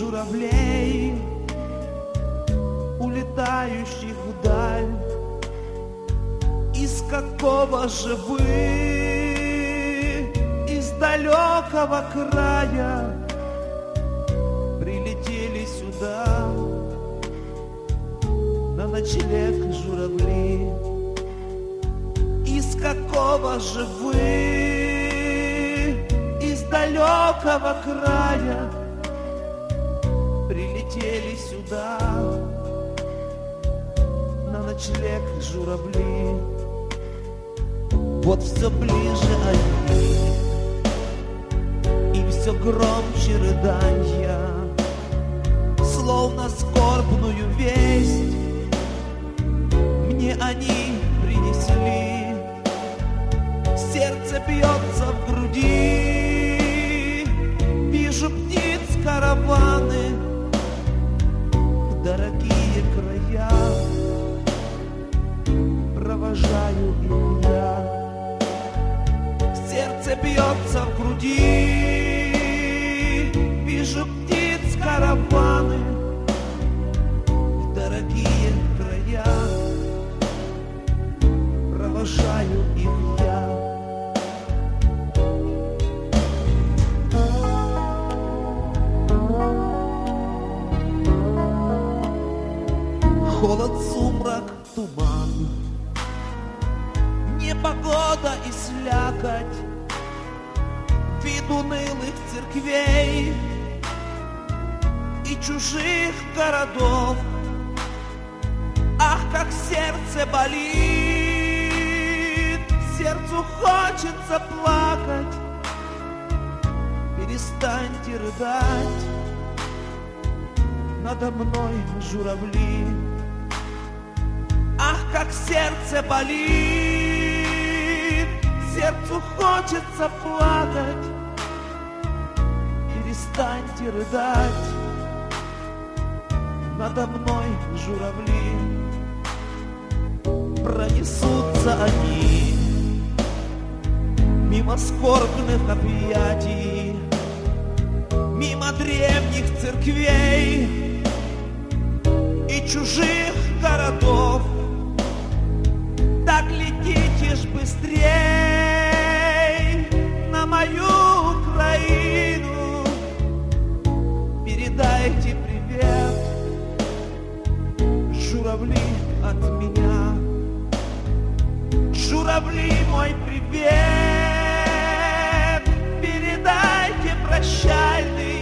журавлей, улетающих вдаль. Из какого же вы, из далекого края прилетели сюда на ночлег журавли? Из какого же вы, из далекого края прилетели сюда на ночлег журавли? Вот все ближе они, и все громче рыданья, словно скорбную весть мне они принесли. Сердце бьется в груди, вижу птиц караваны, дорогие края провожаю их я. Сердце бьется в груди, вижу птиц караваны, дорогие края провожаю их я. Холод, сумрак, туман, непогода и слякоть, вид унылых церквей и чужих городов. Ах, как сердце болит, сердцу хочется плакать. Перестаньте рыдать, надо мной журавли. Ах, как сердце болит, сердцу хочется плакать. Перестаньте рыдать, надо мной журавли. Пронесутся они мимо скорбных объятий, мимо древних церквей и чужих городов. Так летите ж быстрей на мою Украину, передайте привет, журавли от меня. Журавли, мой привет, передайте прощальный